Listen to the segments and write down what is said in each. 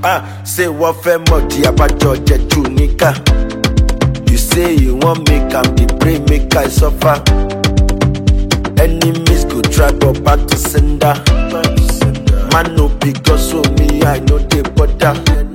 Say what fair moti abajo jeju nika. You say you want make am the pray make I suffer. Enemies go try but back to sender. Man no because so me I know the border.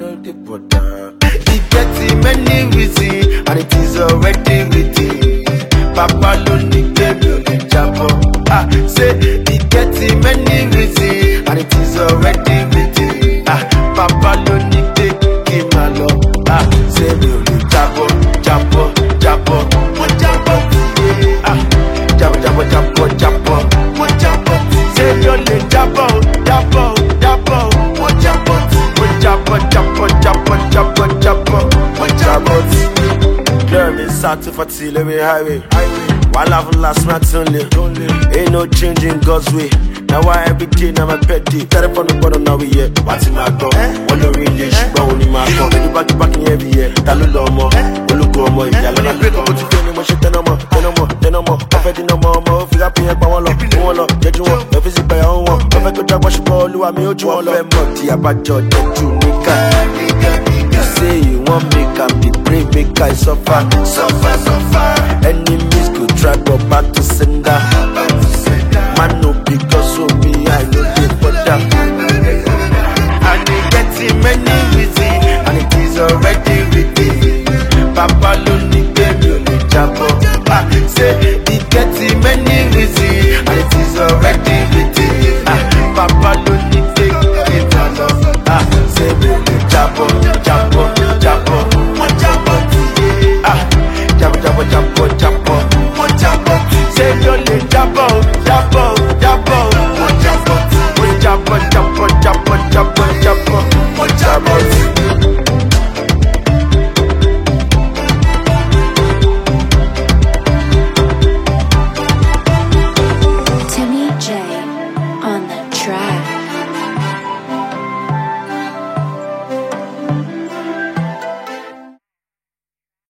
He getting many reasons and it is already written. Papa lo ni baby only jabo. Say he getting many reasons and it is already written. Papa lo ni baby malo. Say me only jabo, jabo, jabo, jabo, jabo, jabo, jabo, jabo, jabo. Say you only jabo, jabo, jabo, jabo, jabo, jabo, jabo, jabo, jabo, jabo. Girl, me start to fatigue, let me highway. While I've last night only, ain't no changing God's way. Now why every day now my petty. Telephone the bottom now we here. What's in my gun? One no really, but only my gun. When you back in every year, that look more. You look more. If you're not break up, what you feeling? What you tell no more, no more. Perfect no more. If you got me, but one love, get you one. If it's by your own one, perfect to drag what you call. You are me, you want love. Moti abajo jeju nika. You say you want make am the pray make I suffer. Enemies go try but back to sender. Man no because so me I know the border. And they getting many reasons and it is already written. Papa lo ni baby only jabo. Say he getting many reasons and it is already written. Papa lo ni baby malo. Say me only jabo, jabo.